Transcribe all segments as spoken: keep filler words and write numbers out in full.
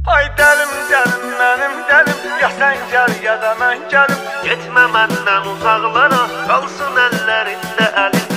Ay dəlim, dəlim, mənim dəlim, ya sən gəl, ya da mən gəlim. Getmə məndən uzaqlara, qalsın əllərində əlim.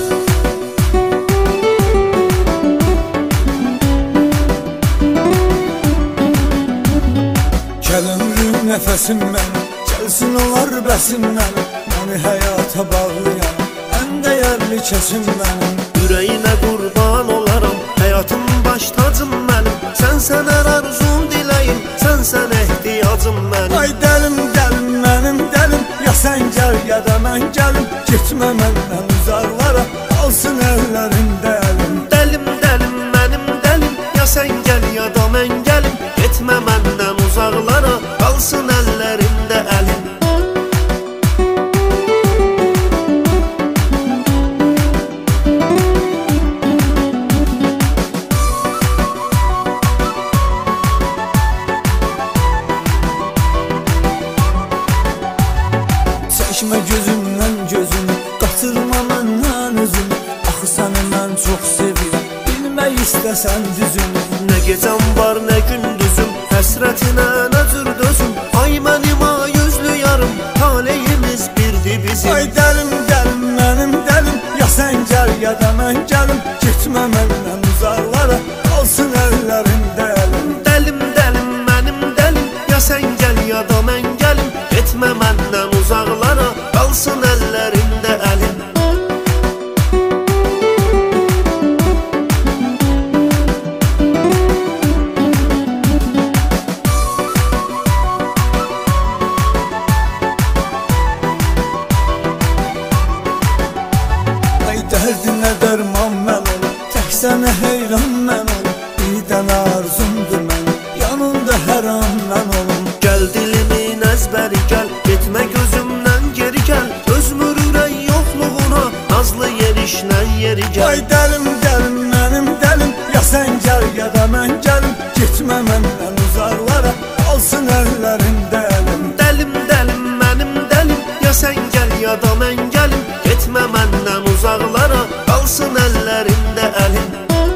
Gəl ömrüm, nəfəsim mənim, gəlsin olar bəsim mənim. Məni həyata bağlayan, ən dəyərli kəsim mənim. Ürəyinə qurban olaram, həyatım baş tacım mənim. Sənsən hər arzum diləyim, sənsən ehtiyacım mənim. Ay dəlim, dəlim, mənim dəlim, ya sən gəl, ya da mən gəlim. Getmə məndən uzaqlara, qalsın əllərində əlim. Dəlim, dəlim, mənim dəlim, ya sən gəl, ya da mən gəlim. Getmə məndən uzaqlara, qalsın əllərində əlim. Çəkmə gözümdən gözünü, qatırma məndən özünü. Axı səni mən çox sevirəm, bilmək istəsən düzünü. Nə gecəm var, nə gündüzüm, həsrətinə nə cür dözüm. Ay mənim ayüzlü yarım, taleyimiz birdi bizim. Ay dəlim, dəlim, mənim dəlim, ya sən gəl, ya da mən gəlim. Getmə məndən uzaqlara, qalsın əllərində əlim. Dəlim, dəlim, mənim dəlim, ya sən gəl, ya da mən gəlim. Getmə məndən uzaqlara, qalsın əllərində əlim. Ay dərdinə dərman mən olum, tək sənə heyran mən olum. Bir dənə arzumdur mənim, yanında hər an mən olum. Gəl dilimin əzbəri gəl, getmə gözümdən geri gəl. Özmür ürək yoxluğuna, nazlı yerişlə yeri gəl. Ay dəlim, dəlim, mənim dəlim, ya sən gəl, ya da mən gəlim. Getmə məndən uzaqlara, qalsın əllərində əlim. Dəlim, dəlim, mənim dəlim, ya sən gəl, ya da mən gəlim. Getmə məndən uzaqlara, qalsın əllərində əlim.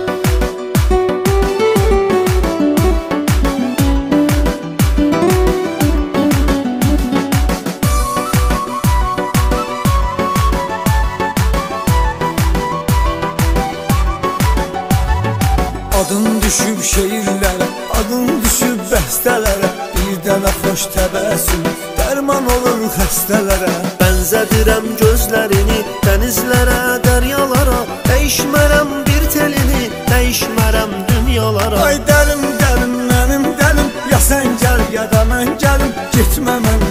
Adın düşüb şeirlərə, adın düşüb bəstələrə. Bir dənə xoş təbəssüm, dərman olur xəstələrə. Bənzədirəm gözlərini dənizlərə, dəryalara. Dəyişmərəm bir telini, dəyişmərəm dünyalara. Ay dəlim, dəlim, mənim dəlim, ya sən gəl, ya da mən gəlim. Getmə məndən